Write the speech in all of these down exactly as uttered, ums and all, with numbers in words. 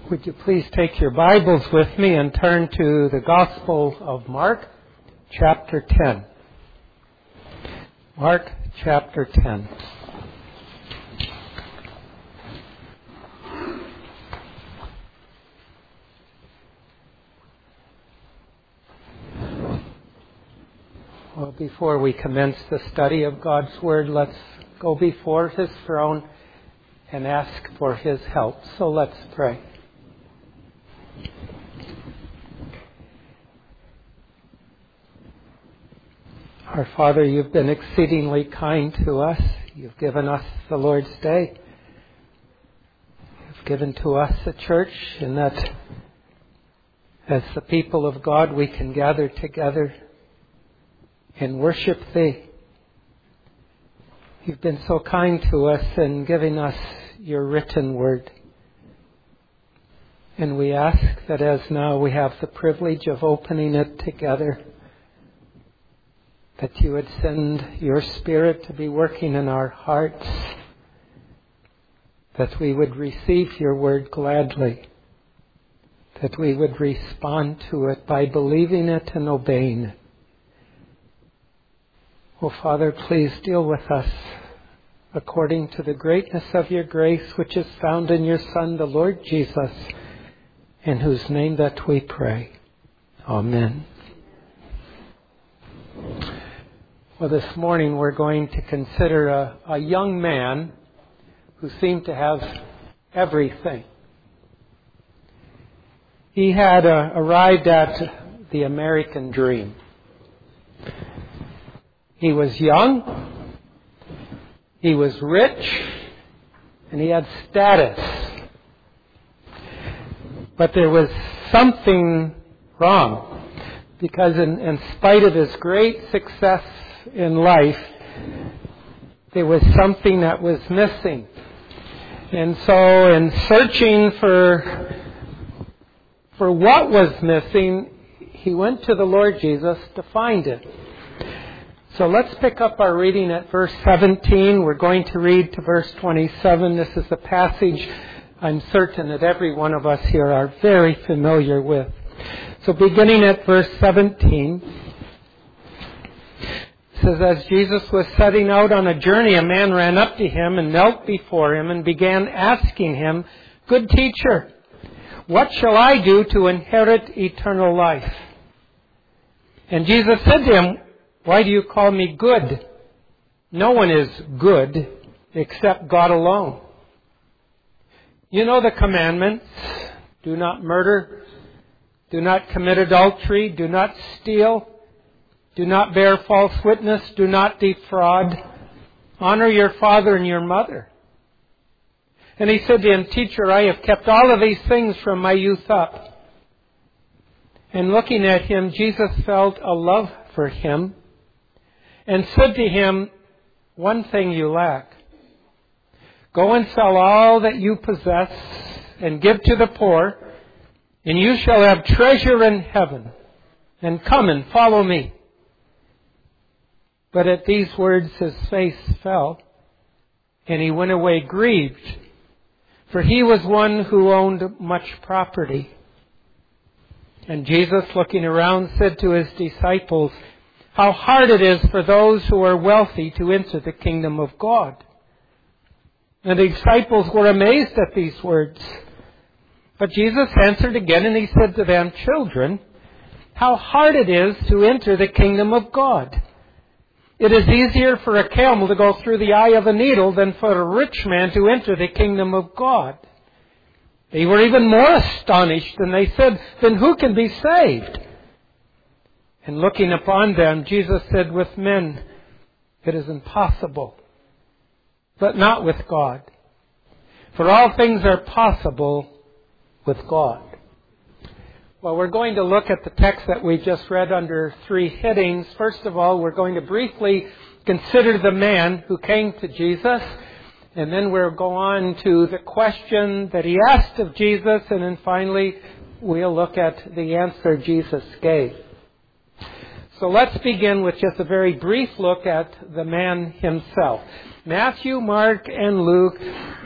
Would you please take your Bibles with me and turn to the Gospel of Mark, chapter ten. Mark, chapter ten. Well, before we commence the study of God's Word, let's go before His throne and ask for His help. So let's pray. Our Father, You've been exceedingly kind to us. You've given us the Lord's Day. You've given to us a church, in that as the people of God we can gather together and worship Thee. You've been so kind to us in giving us Your written Word. And we ask that as now we have the privilege of opening it together, that You would send Your Spirit to be working in our hearts, that we would receive Your Word gladly, that we would respond to it by believing it and obeying it. Oh, Father, please deal with us according to the greatness of Your grace, which is found in Your Son, the Lord Jesus, in whose name that we pray. Amen. Well, this morning we're going to consider a, a young man who seemed to have everything. He had uh, arrived at the American dream. He was young, he was rich, and he had status. But there was something wrong, because in, in spite of his great success in life, there was something that was missing. And so in searching for for what was missing, he went to the Lord Jesus to find it. So let's pick up our reading at verse seventeen. We're going to read to verse twenty-seven. This is a passage I'm certain that every one of us here are very familiar with. So beginning at verse seventeen, it says, as Jesus was setting out on a journey, a man ran up to him and knelt before him and began asking him, "Good teacher, what shall I do to inherit eternal life?" And Jesus said to him, "Why do you call me good? No one is good except God alone. You know the commandments. Do not murder. Do not commit adultery. Do not steal. Do not bear false witness. Do not defraud. Honor your father and your mother." And he said to him, "Teacher, I have kept all of these things from my youth up." And looking at him, Jesus felt a love for him and said to him, "One thing you lack. Go and sell all that you possess and give to the poor, and you shall have treasure in heaven. And come and follow me." But at these words his face fell, and he went away grieved, for he was one who owned much property. And Jesus, looking around, said to his disciples, "How hard it is for those who are wealthy to enter the kingdom of God." And the disciples were amazed at these words. But Jesus answered again, and he said to them, "Children, how hard it is to enter the kingdom of God. It is easier for a camel to go through the eye of a needle than for a rich man to enter the kingdom of God." They were even more astonished, and they said, "Then who can be saved?" And looking upon them, Jesus said, "With men it is impossible, but not with God. For all things are possible with God." Well, we're going to look at the text that we just read under three headings. First of all, we're going to briefly consider the man who came to Jesus. And then we'll go on to the question that he asked of Jesus. And then finally, we'll look at the answer Jesus gave. So let's begin with just a very brief look at the man himself. Matthew, Mark, and Luke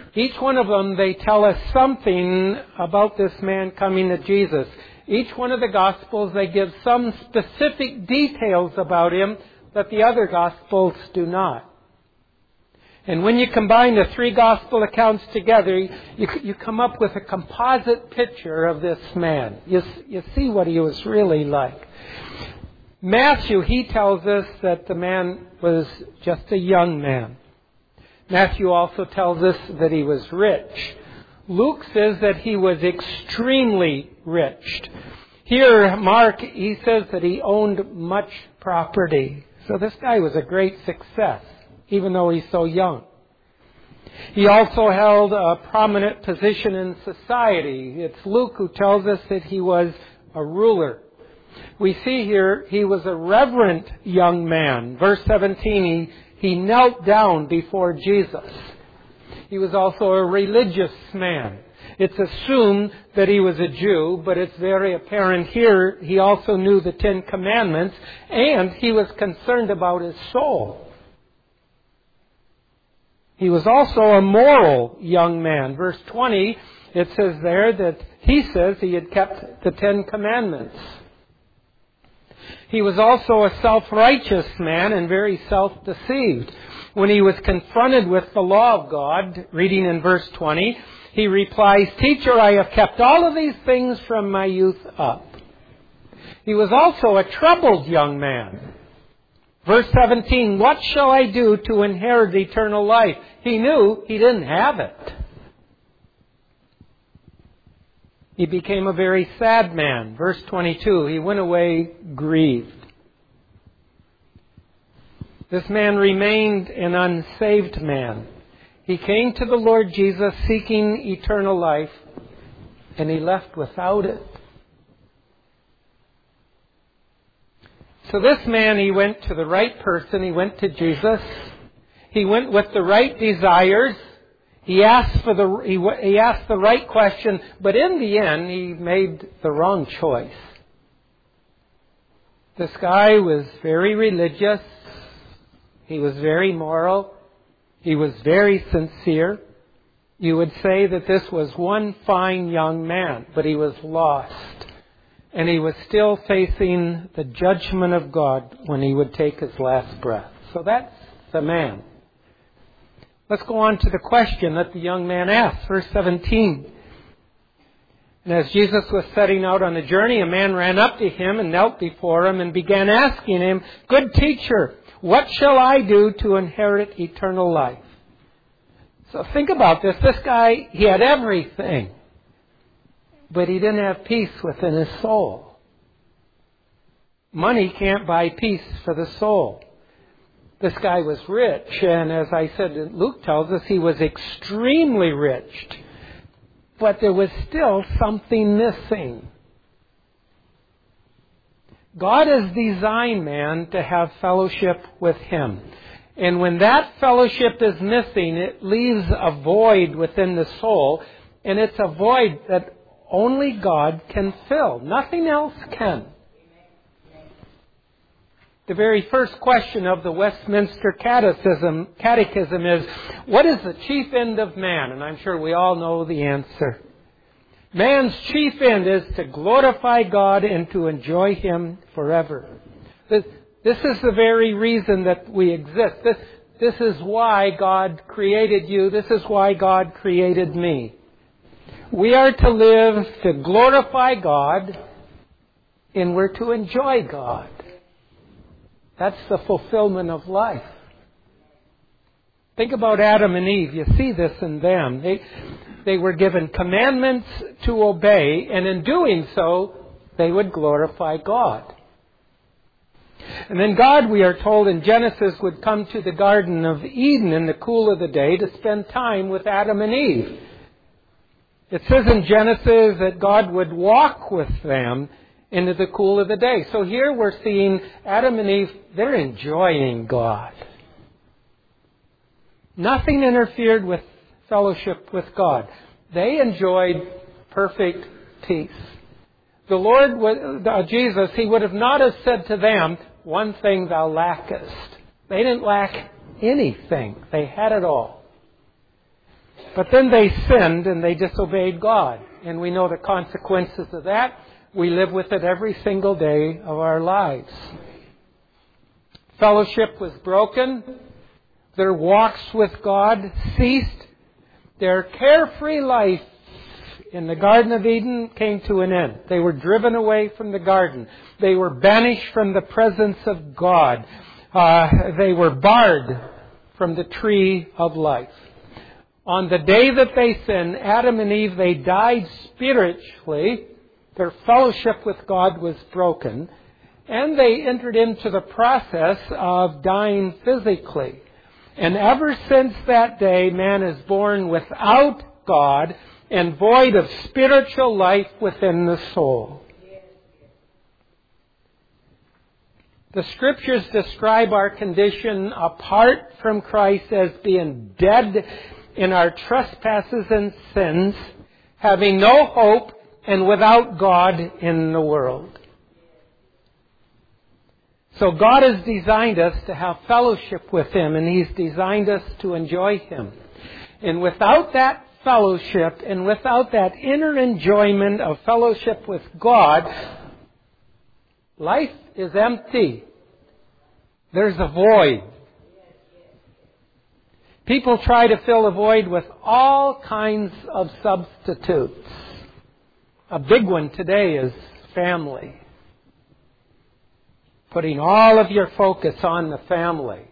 Each one of them, they tell us something about this man coming to Jesus. Each one of the Gospels, they give some specific details about him that the other Gospels do not. And when you combine the three Gospel accounts together, you, you come up with a composite picture of this man. You, you see what he was really like. Matthew, he tells us that the man was just a young man. Matthew also tells us that he was rich. Luke says that he was extremely rich. Here, Mark, he says that he owned much property. So this guy was a great success, even though he's so young. He also held a prominent position in society. It's Luke who tells us that he was a ruler. We see here he was a reverent young man. Verse seventeen, he, he knelt down before Jesus. He was also a religious man. It's assumed that he was a Jew, but it's very apparent here he also knew the Ten Commandments, and he was concerned about his soul. He was also a moral young man. Verse twenty, it says there that he says he had kept the Ten Commandments. He was also a self-righteous man and very self-deceived. When he was confronted with the law of God, reading in verse twenty, he replies, "Teacher, I have kept all of these things from my youth up." He was also a troubled young man. Verse seventeen, "What shall I do to inherit eternal life?" He knew he didn't have it. He became a very sad man. Verse twenty-two, he went away grieved. This man remained an unsaved man. He came to the Lord Jesus seeking eternal life, and he left without it. So this man, he went to the right person. He went to Jesus. He went with the right desires. He asked for the he, he asked the right question, but in the end, he made the wrong choice. This guy was very religious. He was very moral. He was very sincere. You would say that this was one fine young man, but he was lost. And he was still facing the judgment of God when he would take his last breath. So that's the man. Let's go on to the question that the young man asked. Verse seventeen. "And as Jesus was setting out on the journey, a man ran up to him and knelt before him and began asking him, 'Good teacher, what shall I do to inherit eternal life?'" So think about this. This guy, he had everything, but he didn't have peace within his soul. Money can't buy peace for the soul. This guy was rich, and as I said, Luke tells us he was extremely rich. But there was still something missing. God has designed man to have fellowship with Him. And when that fellowship is missing, it leaves a void within the soul, and it's a void that only God can fill. Nothing else can. The very first question of the Westminster Catechism, Catechism is, what is the chief end of man? And I'm sure we all know the answer. Man's chief end is to glorify God and to enjoy Him forever. This, this is the very reason that we exist. This, this is why God created you. This is why God created me. We are to live to glorify God, and we're to enjoy God. That's the fulfillment of life. Think about Adam and Eve. You see this in them. They, they were given commandments to obey, and in doing so, they would glorify God. And then God, we are told in Genesis, would come to the Garden of Eden in the cool of the day to spend time with Adam and Eve. It says in Genesis that God would walk with them into the cool of the day. So here we're seeing Adam and Eve, they're enjoying God. Nothing interfered with fellowship with God. They enjoyed perfect peace. The Lord, uh, Jesus, He would have not have said to them, "One thing thou lackest." They didn't lack anything. They had it all. But then they sinned and they disobeyed God. And we know the consequences of that. We live with it every single day of our lives. Fellowship was broken. Their walks with God ceased. Their carefree life in the Garden of Eden came to an end. They were driven away from the garden. They were banished from the presence of God. Uh, they were barred from the tree of life. On the day that they sinned, Adam and Eve, they died spiritually. Their fellowship with God was broken. And they entered into the process of dying physically. And ever since that day, man is born without God and void of spiritual life within the soul. The Scriptures describe our condition apart from Christ as being dead in our trespasses and sins, having no hope, and without God in the world. So God has designed us to have fellowship with Him, and He's designed us to enjoy Him. And without that fellowship, and without that inner enjoyment of fellowship with God, life is empty. There's a void. People try to fill a void with all kinds of substitutes. A big one today is family. Putting all of your focus on the family.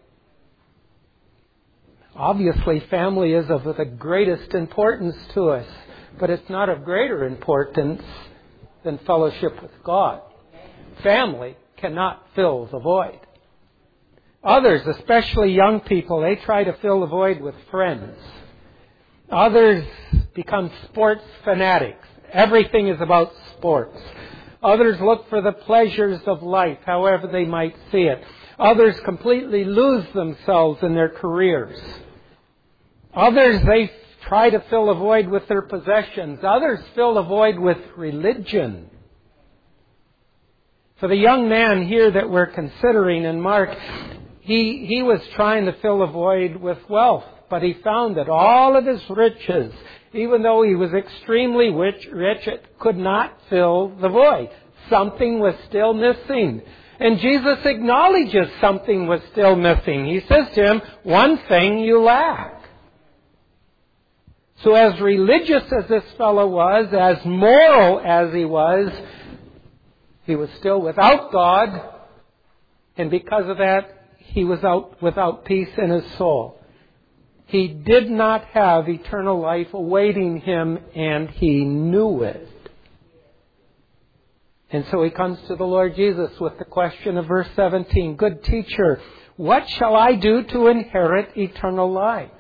Obviously, family is of the greatest importance to us, but it's not of greater importance than fellowship with God. Family cannot fill the void. Others, especially young people, they try to fill the void with friends. Others become sports fanatics. Everything is about sports. Others look for the pleasures of life, however they might see it. Others completely lose themselves in their careers. Others, they try to fill a void with their possessions. Others fill a void with religion. For the young man here that we're considering in Mark, he, he was trying to fill a void with wealth, but he found that all of his riches, even though he was extremely rich, rich, it could not fill the void. Something was still missing. And Jesus acknowledges something was still missing. He says to him, one thing you lack. So as religious as this fellow was, as moral as he was, he was still without God. And because of that, he was out without peace in his soul. He did not have eternal life awaiting him, and he knew it. And so he comes to the Lord Jesus with the question of verse seventeen. Good teacher, what shall I do to inherit eternal life?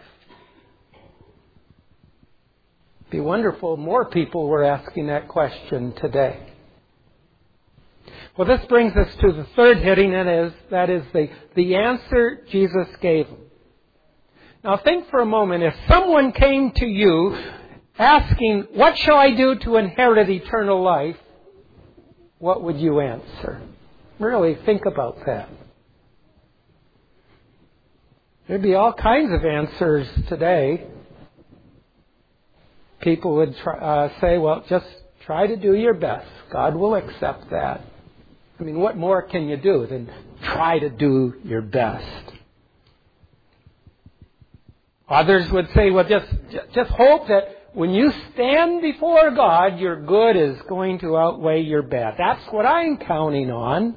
It'd be wonderful if more people were asking that question today. Well, this brings us to the third heading, and is, that is the, the answer Jesus gave him. Now think for a moment, if someone came to you asking, what shall I do to inherit eternal life? What would you answer? Really think about that. There'd be all kinds of answers today. People would try, uh, say, well, just try to do your best. God will accept that. I mean, what more can you do than try to do your best? Others would say, well, just, just hope that when you stand before God, your good is going to outweigh your bad. That's what I'm counting on.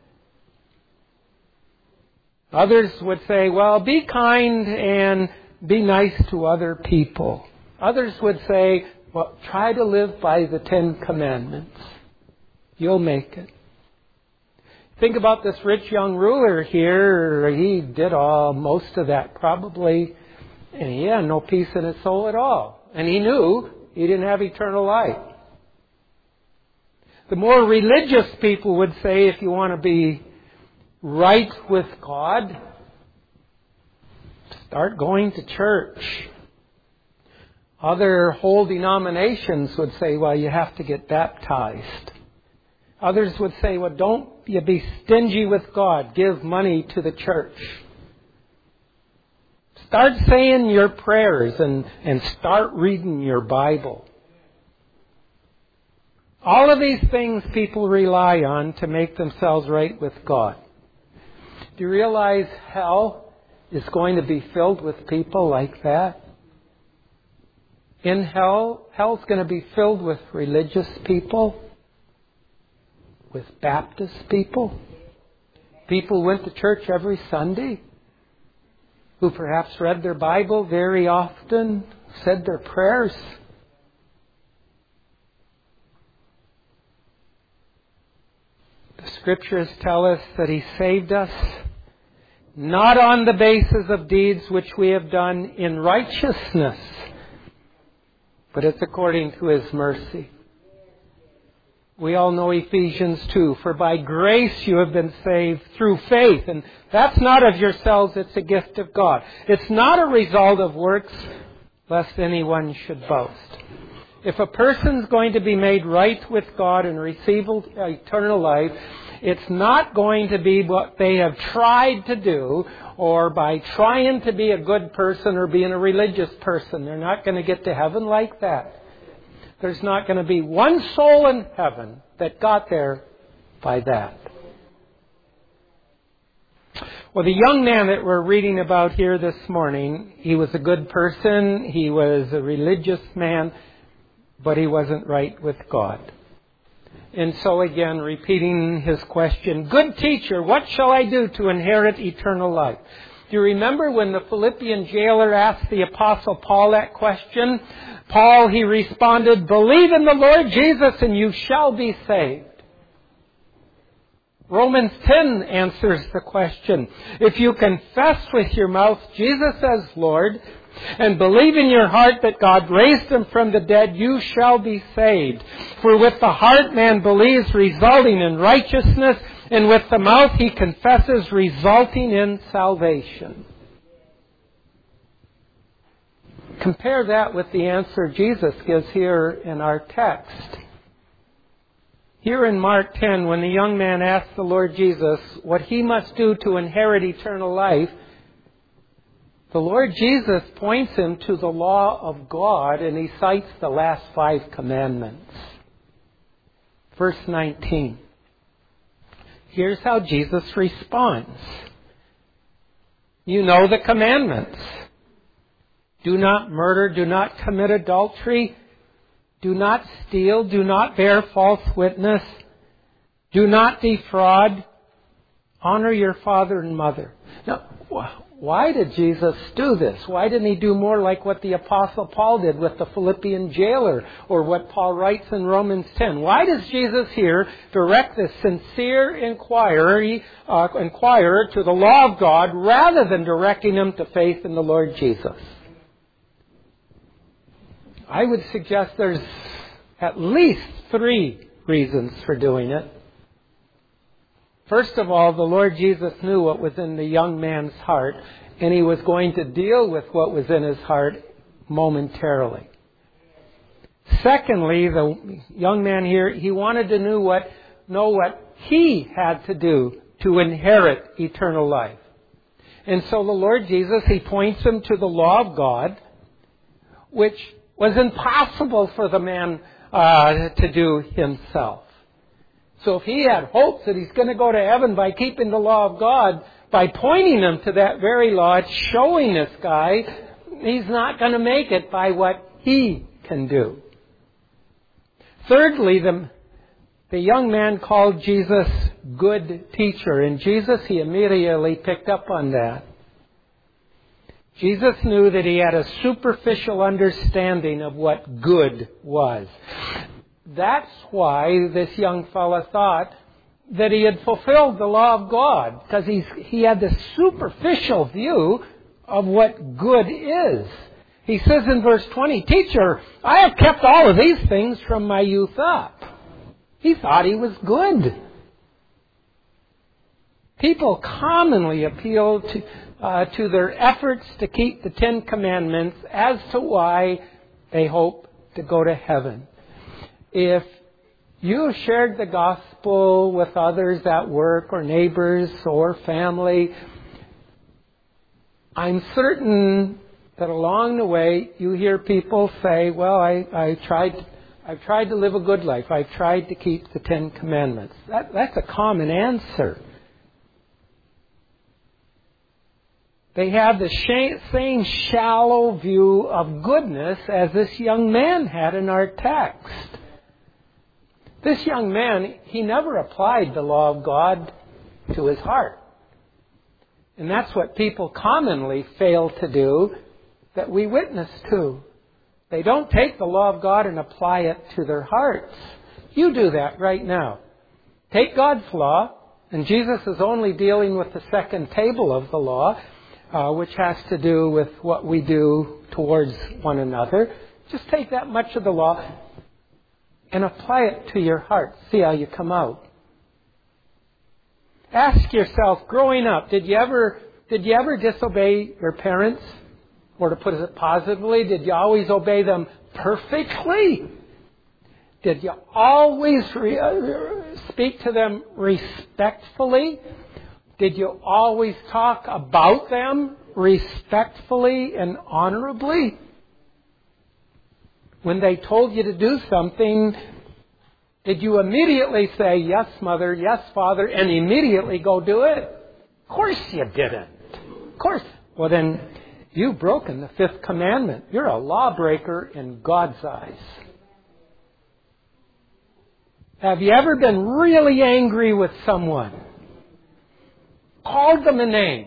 Others would say, well, be kind and be nice to other people. Others would say, well, try to live by the Ten Commandments. You'll make it. Think about this rich young ruler here. He did all, most of that probably, and he had no peace in his soul at all. And he knew he didn't have eternal life. The more religious people would say, if you want to be right with God, start going to church. Other whole denominations would say, well, you have to get baptized. Others would say, well, don't you be stingy with God. Give money to the church. Start saying your prayers and, and start reading your Bible. All of these things people rely on to make themselves right with God. Do you realize hell is going to be filled with people like that? In hell, hell's going to be filled with religious people, with Baptist people, people who went to church every Sunday, who perhaps read their Bible very often, said their prayers. The Scriptures tell us that He saved us not on the basis of deeds which we have done in righteousness, but it's according to His mercy. We all know Ephesians two, for by grace you have been saved through faith. And that's not of yourselves, it's a gift of God. It's not a result of works, lest anyone should boast. If a person's going to be made right with God and receive eternal life, it's not going to be what they have tried to do or by trying to be a good person or being a religious person. They're not going to get to heaven like that. There's not going to be one soul in heaven that got there by that. Well, the young man that we're reading about here this morning, he was a good person, he was a religious man, but he wasn't right with God. And so again, repeating his question, "Good teacher, what shall I do to inherit eternal life?" Do you remember when the Philippian jailer asked the Apostle Paul that question? Paul, he responded, "Believe in the Lord Jesus and you shall be saved." Romans ten answers the question. If you confess with your mouth Jesus as Lord and believe in your heart that God raised Him from the dead, you shall be saved. For with the heart man believes, resulting in righteousness, and with the mouth he confesses, resulting in salvation. Compare that with the answer Jesus gives here in our text. Here in Mark ten, when the young man asked the Lord Jesus what he must do to inherit eternal life, the Lord Jesus points him to the law of God, and He cites the last five commandments. Verse nineteen. Here's how Jesus responds. You know the commandments. Do not murder, do not commit adultery, do not steal, do not bear false witness, do not defraud, honor your father and mother. Now, why did Jesus do this? Why didn't He do more like what the Apostle Paul did with the Philippian jailer, or what Paul writes in Romans ten? Why does Jesus here direct this sincere inquiry, uh, inquirer to the law of God rather than directing him to faith in the Lord Jesus? I would suggest there's at least three reasons for doing it. First of all, the Lord Jesus knew what was in the young man's heart, and He was going to deal with what was in his heart momentarily. Secondly, the young man here, he wanted to know what, know what he had to do to inherit eternal life. And so the Lord Jesus, He points him to the law of God, which was impossible for the man uh, to do himself. So if he had hopes that he's going to go to heaven by keeping the law of God, by pointing him to that very law, it's showing this guy he's not going to make it by what he can do. Thirdly, the, the young man called Jesus good teacher, and Jesus, He immediately picked up on that. Jesus knew that he had a superficial understanding of what good was. That's why this young fella thought that he had fulfilled the law of God, because he's, he had this superficial view of what good is. He says in verse twenty, "Teacher, I have kept all of these things from my youth up." He thought he was good. People commonly appeal to, uh, to their efforts to keep the Ten Commandments as to why they hope to go to heaven. If you shared the gospel with others at work or neighbors or family, I'm certain that along the way you hear people say, well, I, I tried, I've tried to live a good life. I've tried to keep the Ten Commandments. That, that's a common answer. They have the same shallow view of goodness as this young man had in our text. This young man, he never applied the law of God to his heart. And that's what people commonly fail to do, that we witness to. They don't take the law of God and apply it to their hearts. You do that right now. Take God's law, and Jesus is only dealing with the second table of the law, Uh, which has to do with what we do towards one another. Just take that much of the law and apply it to your heart. See how you come out. Ask yourself, growing up, did you ever did you ever disobey your parents? Or to put it positively, did you always obey them perfectly? Did you always re- uh, speak to them respectfully? Did you always talk about them respectfully and honorably? When they told you to do something, did you immediately say, yes, mother, yes, father, and immediately go do it? Of course you didn't. Of course. Well, then, you've broken the fifth commandment. You're a lawbreaker in God's eyes. Have you ever been really angry with someone? Called them a name?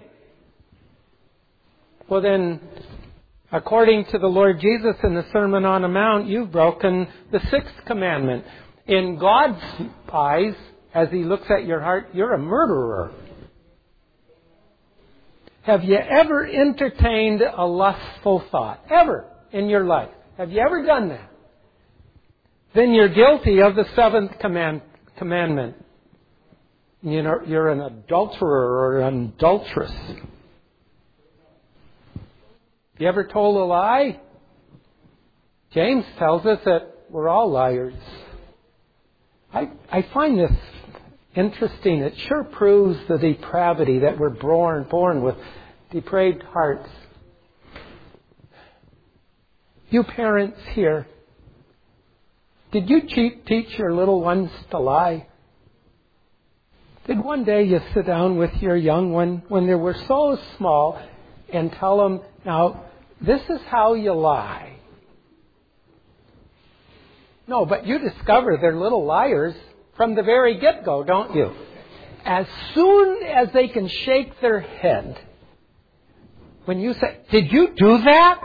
Well then, according to the Lord Jesus in the Sermon on the Mount, you've broken the sixth commandment. In God's eyes, as He looks at your heart, you're a murderer. Have you ever entertained a lustful thought? Ever in your life? Have you ever done that? Then you're guilty of the seventh command, commandment. You know, you're an adulterer or an adulteress. You ever told a lie? James tells us that we're all liars. I, I find this interesting. It sure proves the depravity that we're born, born with depraved hearts. You parents here, did you cheat, teach your little ones to lie? Did one day you sit down with your young one when they were so small and tell them, now, this is how you lie? No, but you discover they're little liars from the very get-go, don't you? As soon as they can shake their head, when you say, did you do that?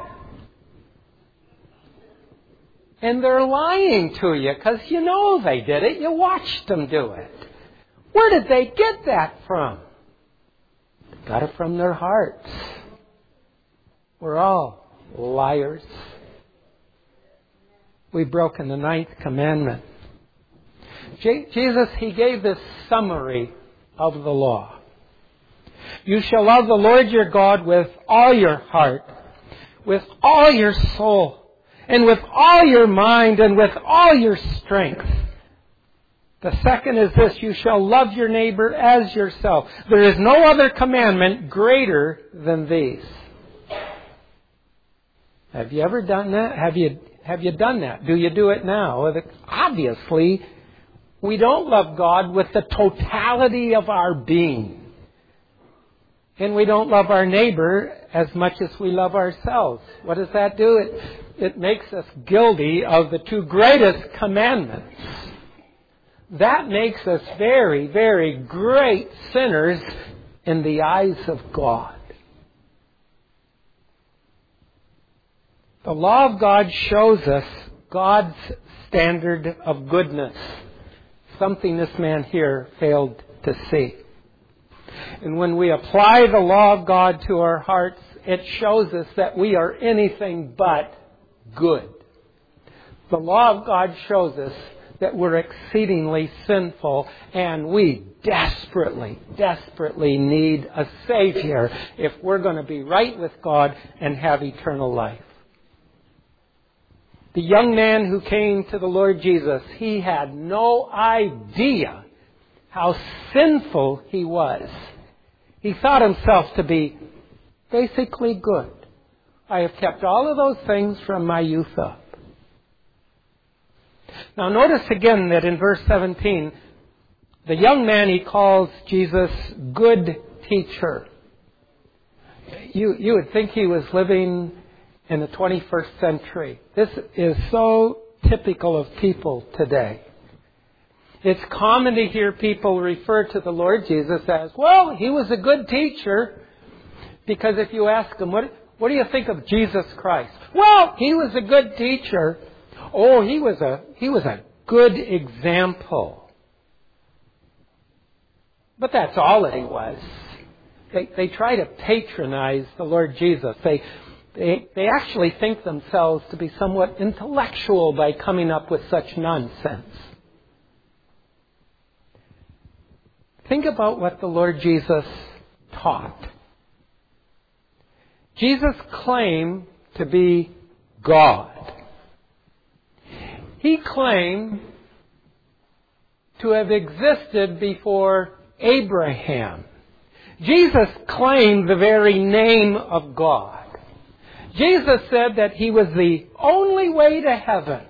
And they're lying to you because you know they did it. You watched them do it. Where did they get that from? They got it from their hearts. We're all liars. We've broken the ninth commandment. Je- Jesus, He gave this summary of the law. You shall love the Lord your God with all your heart, with all your soul, and with all your mind, and with all your strength. The second is this, you shall love your neighbor as yourself. There is no other commandment greater than these. Have you ever done that? Have you have you done that? Do you do it now? Obviously, we don't love God with the totality of our being. And we don't love our neighbor as much as we love ourselves. What does that do? It, it makes us guilty of the two greatest commandments. That makes us very, very great sinners in the eyes of God. The law of God shows us God's standard of goodness, something this man here failed to see. And when we apply the law of God to our hearts, it shows us that we are anything but good. The law of God shows us that we're exceedingly sinful and we desperately, desperately need a Savior if we're going to be right with God and have eternal life. The young man who came to the Lord Jesus, he had no idea how sinful he was. He thought himself to be Basically good. I have kept all of those things from my youth up. Now notice again that in verse seventeen, the young man, he calls Jesus good teacher. You, you would think he was living in the twenty-first century. This is so typical of people today. It's common to hear people refer to the Lord Jesus as, well, he was a good teacher. Because if you ask them, what, what do you think of Jesus Christ? Well, he was a good teacher. Oh, he was a, he was a good example. But that's all that he was. They, they try to patronize the Lord Jesus. They, they, they actually think themselves to be somewhat intellectual by coming up with such nonsense. Think about what the Lord Jesus taught. Jesus claimed to be God. He claimed to have existed before Abraham. Jesus claimed the very name of God. Jesus said that he was the only way to heaven.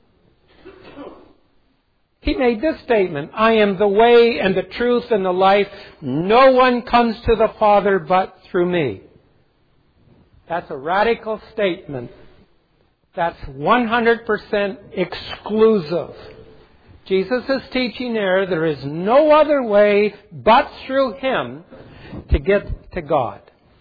He made this statement, I am the way and the truth and the life. No one comes to the Father but through me. That's a radical statement. That's one hundred percent exclusive. Jesus is teaching there, there is no other way but through him to get to God.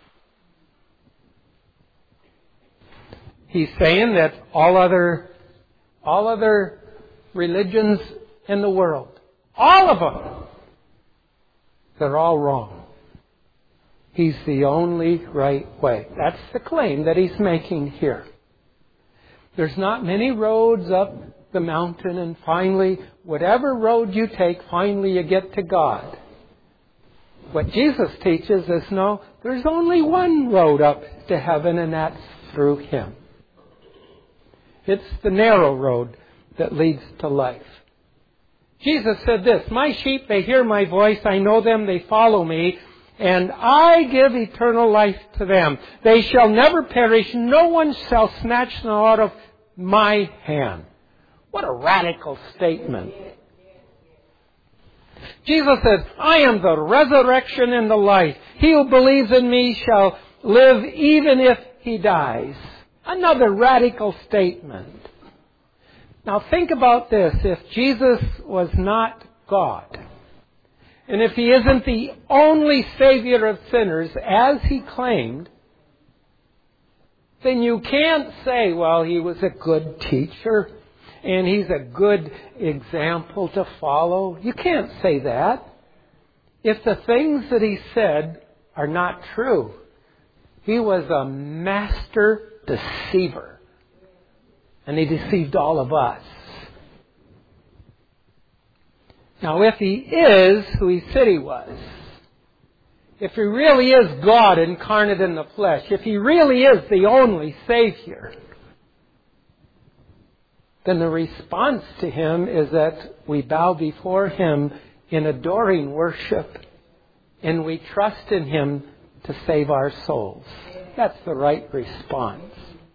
He's saying that all other, all other religions in the world, all of them, they're all wrong. He's the only right way. That's the claim that he's making here. There's not many roads up the mountain, and finally, whatever road you take, finally you get to God. What Jesus teaches is, no, there's only one road up to heaven, and that's through him. It's the narrow road that leads to life. Jesus said this, my sheep, they hear my voice, I know them, they follow me, and I give eternal life to them. They shall never perish, no one shall snatch them out of my hand. What a radical statement. Jesus said, I am the resurrection and the life. He who believes in me shall live even if he dies. Another radical statement. Now think about this. If Jesus was not God, and if he isn't the only Savior of sinners, as he claimed, then you can't say, well, he was a good teacher and he's a good example to follow. You can't say that. If the things that he said are not true, he was a master deceiver. And he deceived all of us. Now, if he is who he said he was, if he really is God incarnate in the flesh, if he really is the only Savior, then the response to him is that we bow before him in adoring worship and we trust in him to save our souls. That's the right response.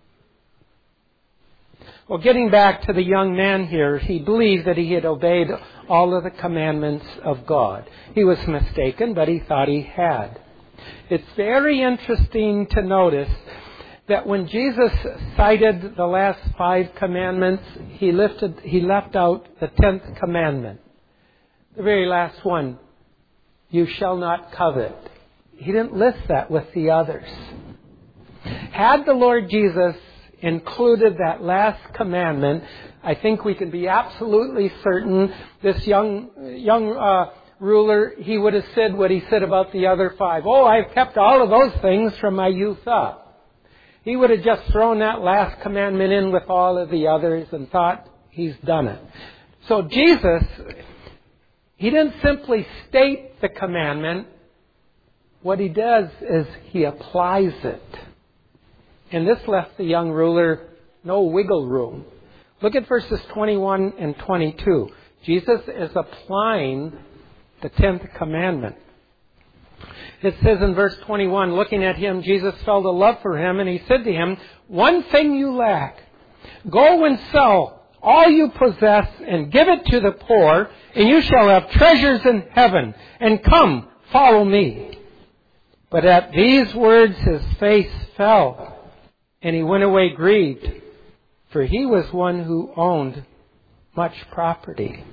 Well, getting back to the young man here, he believed that he had obeyed all of the commandments of God. He was mistaken, but he thought he had. It's very interesting to notice that when Jesus cited the last five commandments, he lifted, he left out the tenth commandment. The very last one, you shall not covet. He didn't list that with the others. Had the Lord Jesus included that last commandment, I think we can be absolutely certain this young young uh, ruler, he would have said what he said about the other five. Oh, I've kept all of those things from my youth up. He would have just thrown that last commandment in with all of the others and thought he's done it. So Jesus, he didn't simply state the commandment. What he does is he applies it. And this left the young ruler no wiggle room. Look at verses twenty-one and twenty-two. Jesus is applying the tenth commandment. It says in verse twenty-one, looking at him, Jesus felt a love for him, and he said to him, "One thing you lack. Go and sell all you possess and give it to the poor, and you shall have treasures in heaven. And come, follow me." But at these words his face fell, and he went away grieved, for he was one who owned much property.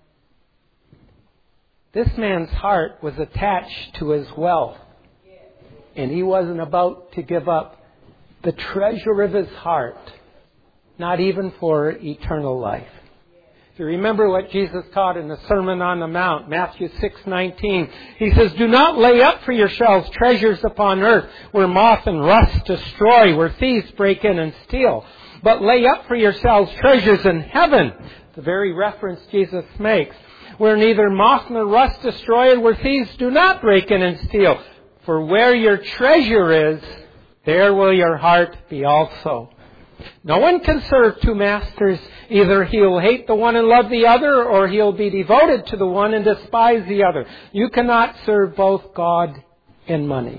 This man's heart was attached to his wealth, and he wasn't about to give up the treasure of his heart, not even for eternal life. If you remember what Jesus taught in the Sermon on the Mount, Matthew six nineteen, he says, "Do not lay up for yourselves treasures upon earth, where moth and rust destroy, where thieves break in and steal. But lay up for yourselves treasures in heaven," the very reference Jesus makes, "where neither moth nor rust destroy, and where thieves do not break in and steal. For where your treasure is, there will your heart be also." No one can serve two masters. Either he'll hate the one and love the other, or he'll be devoted to the one and despise the other. You cannot serve both God and money.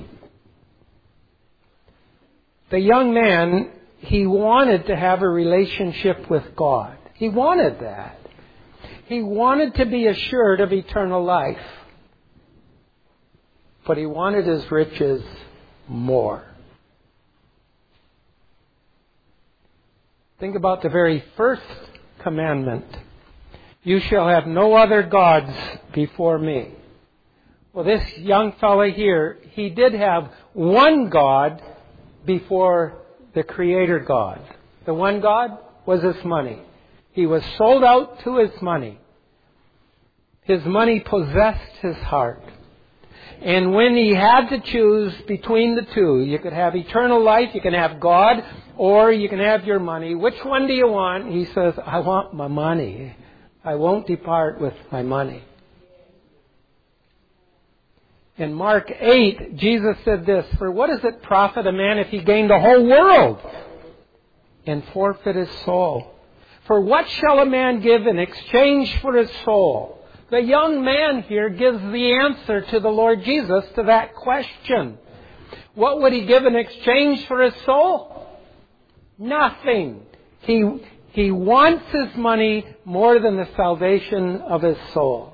The young man, he wanted to have a relationship with God. He wanted that. He wanted to be assured of eternal life. But he wanted his riches more. Think about the very first commandment. "You shall have no other gods before me." Well, this young fella here, he did have one God before the Creator God. The one God was his money. He was sold out to his money. His money possessed his heart. And when he had to choose between the two, you could have eternal life, you can have God, or you can have your money. Which one do you want? He says, "I want my money. I won't depart with my money." In Mark eight, Jesus said this, "For what does it profit a man if he gain the whole world and forfeit his soul? For what shall a man give in exchange for his soul?" The young man here gives the answer to the Lord Jesus to that question. What would he give in exchange for his soul? Nothing. He, he wants his money more than the salvation of his soul.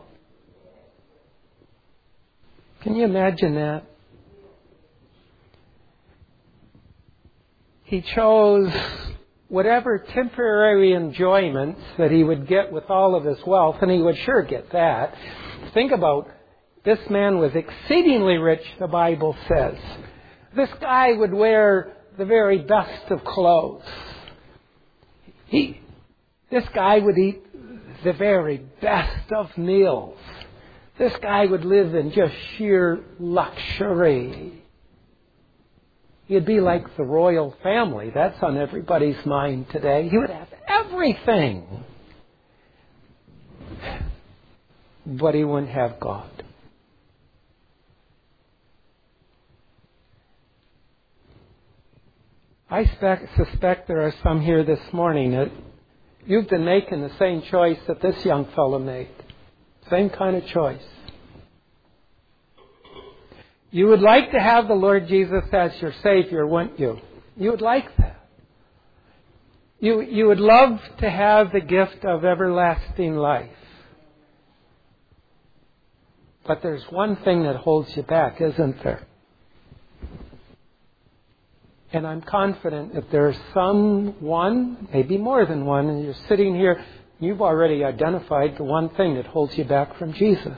Can you imagine that? He chose whatever temporary enjoyments that he would get with all of his wealth, and he would sure get that. Think about, this man was exceedingly rich, the Bible says. This guy would wear the very best of clothes. He, this guy would eat the very best of meals. This guy would live in just sheer luxury. He'd be like the royal family. That's on everybody's mind today. He would have everything. But he wouldn't have God. I suspect, suspect there are some here this morning that you've been making the same choice that this young fellow made. Same kind of choice. You would like to have the Lord Jesus as your Savior, wouldn't you? You would like that. You, you would love to have the gift of everlasting life. But there's one thing that holds you back, isn't there? And I'm confident that there's someone, maybe more than one, and you're sitting here, you've already identified the one thing that holds you back from Jesus.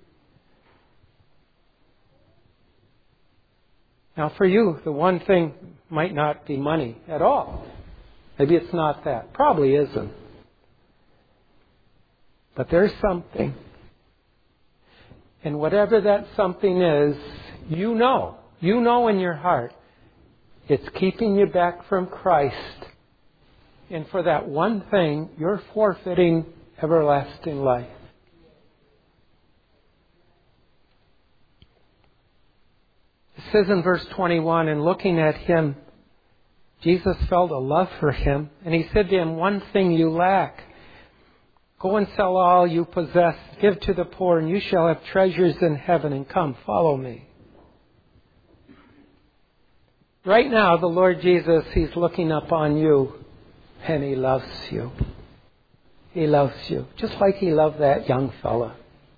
Now for you, the one thing might not be money at all. Maybe it's not that. Probably isn't. But there's something. And whatever that something is, you know. You know in your heart. It's keeping you back from Christ. And for that one thing, you're forfeiting everlasting life. It says in verse twenty-one, and looking at him, Jesus felt a love for him. And he said to him, "One thing you lack. Go and sell all you possess, give to the poor, and you shall have treasures in heaven, and come, follow me." Right now, the Lord Jesus, He's looking up on you, and He loves you. He loves you, just like He loved that young fella.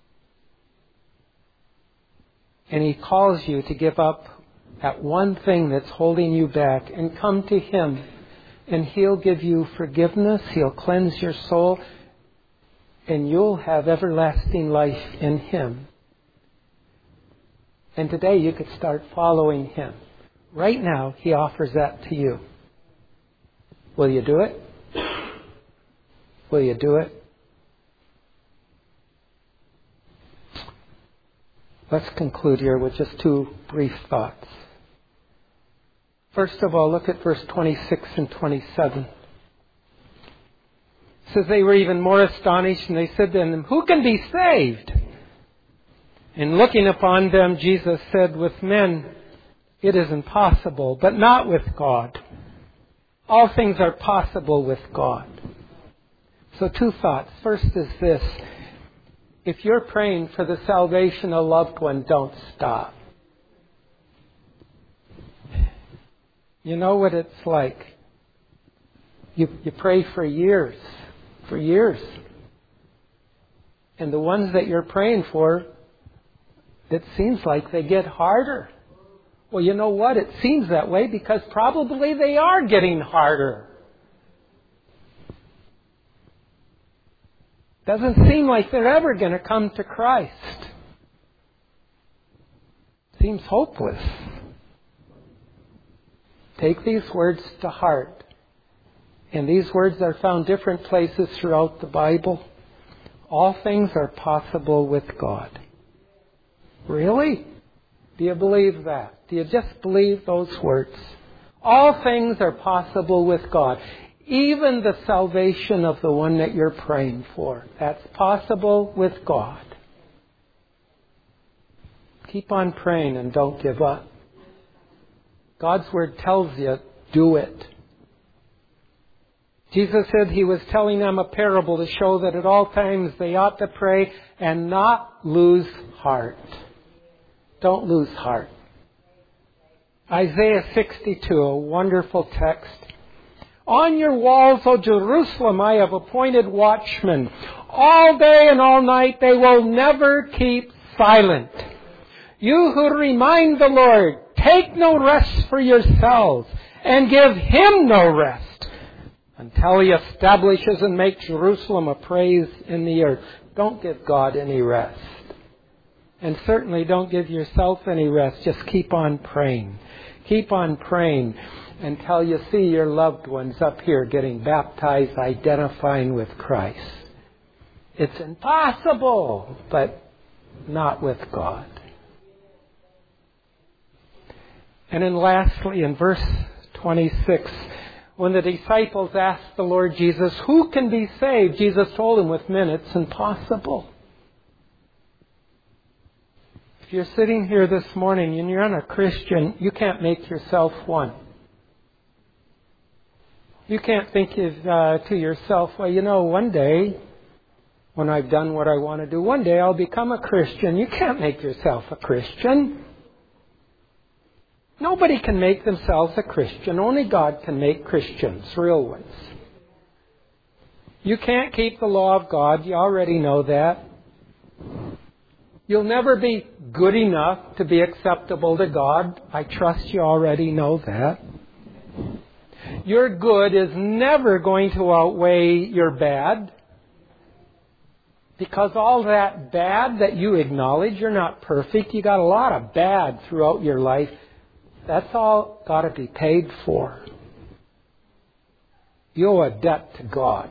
And He calls you to give up that one thing that's holding you back and come to Him. And He'll give you forgiveness. He'll cleanse your soul. And you'll have everlasting life in Him. And today you could start following Him. Right now, He offers that to you. Will you do it? Will you do it? Let's conclude here with just two brief thoughts. First of all, look at verse twenty-six and twenty-seven. It says they were even more astonished, and they said to them, "Who can be saved?" And looking upon them, Jesus said, "With men it is impossible, but not with God. All things are possible with God." So two thoughts. First is this. If you're praying for the salvation of a loved one, don't stop. You know what it's like. You, you pray for years, for years. And the ones that you're praying for, it seems like they get harder. Well, you know what? It seems that way because probably they are getting harder. Doesn't seem like they're ever going to come to Christ. Seems hopeless. Take these words to heart. And these words are found different places throughout the Bible. All things are possible with God. Really? Do you believe that? Do you just believe those words? All things are possible with God. Even the salvation of the one that you're praying for. That's possible with God. Keep on praying and don't give up. God's Word tells you, do it. Jesus said He was telling them a parable to show that at all times they ought to pray and not lose heart. Don't lose heart. Isaiah sixty-two, a wonderful text. On your walls, O Jerusalem, I have appointed watchmen. All day and all night they will never keep silent. You who remind the Lord, take no rest for yourselves, and give Him no rest, until He establishes and makes Jerusalem a praise in the earth. Don't give God any rest. And certainly don't give yourself any rest. Just keep on praying. Keep on praying until you see your loved ones up here getting baptized, identifying with Christ. It's impossible, but not with God. And then lastly, in verse twenty-six, when the disciples asked the Lord Jesus, "Who can be saved?" Jesus told them, with men, it's impossible. If you're sitting here this morning and you're not a Christian, you can't make yourself one. You can't think of, uh, to yourself, well, you know, one day, when I've done what I want to do, one day I'll become a Christian. You can't make yourself a Christian. Nobody can make themselves a Christian. Only God can make Christians, real ones. You can't keep the law of God. You already know that. You'll never be good enough to be acceptable to God. I trust you already know that. Your good is never going to outweigh your bad. Because all that bad that you acknowledge, you're not perfect. You got a lot of bad throughout your life. That's all got to be paid for. You owe a debt to God.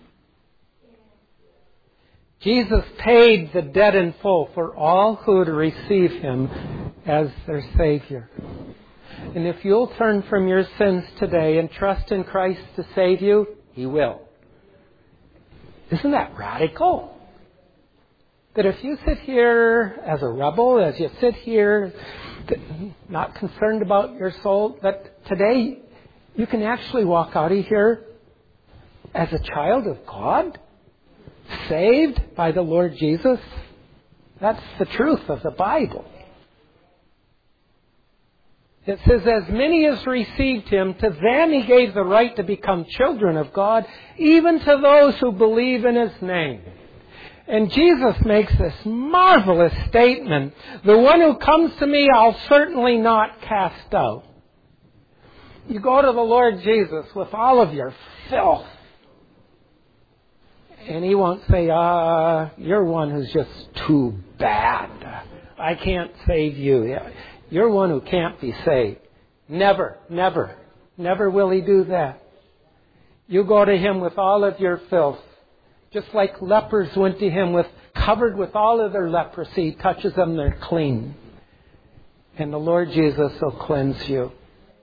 Jesus paid the debt in full for all who would receive Him as their Savior. And if you'll turn from your sins today and trust in Christ to save you, He will. Isn't that radical? That if you sit here as a rebel, as you sit here not concerned about your soul, that today you can actually walk out of here as a child of God, saved by the Lord Jesus. That's the truth of the Bible. It says, as many as received him, to them he gave the right to become children of God, even to those who believe in his name. And Jesus makes this marvelous statement. The one who comes to me, I'll certainly not cast out. You go to the Lord Jesus with all of your filth. And he won't say, ah, you're one who's just too bad. I can't save you. You're one who can't be saved. Never, never, never will he do that. You go to him with all of your filth. Just like lepers went to him with covered with all of their leprosy. He touches them, they're clean. And the Lord Jesus will cleanse you.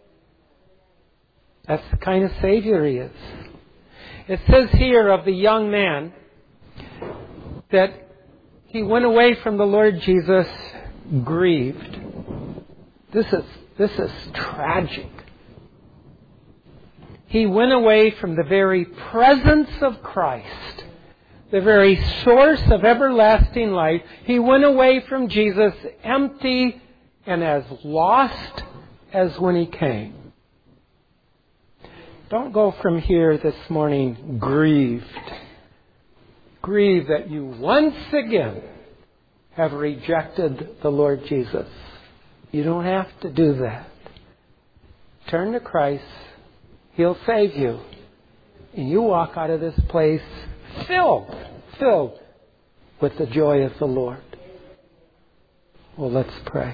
That's the kind of Savior he is. It says here of the young man that he went away from the Lord Jesus grieved. This is, this is tragic. He went away from the very presence of Christ, the very source of everlasting life. He went away from Jesus empty and as lost as when he came. Don't go from here this morning grieved. Grieve that you once again have rejected the Lord Jesus. You don't have to do that. Turn to Christ. He'll save you. And you walk out of this place filled, filled with the joy of the Lord. Well, let's pray.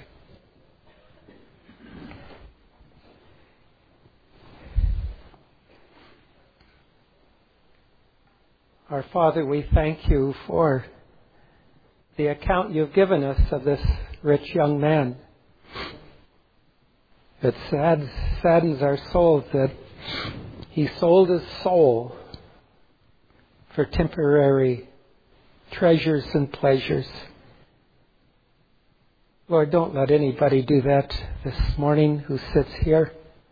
Our Father, we thank you for the account you've given us of this rich young man. It sad, saddens our souls that he sold his soul for temporary treasures and pleasures. Lord, don't let anybody do that this morning who sits here.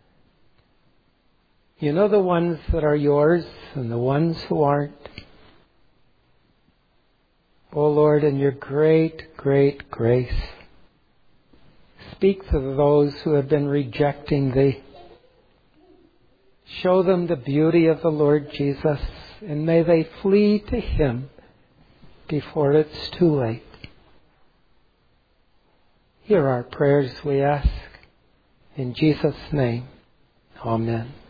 You know the ones that are yours and the ones who aren't. Oh Lord, in your great, great grace, speak to those who have been rejecting thee. Show them the beauty of the Lord Jesus, and may they flee to him before it's too late. Hear our prayers, we ask. In Jesus' name, amen.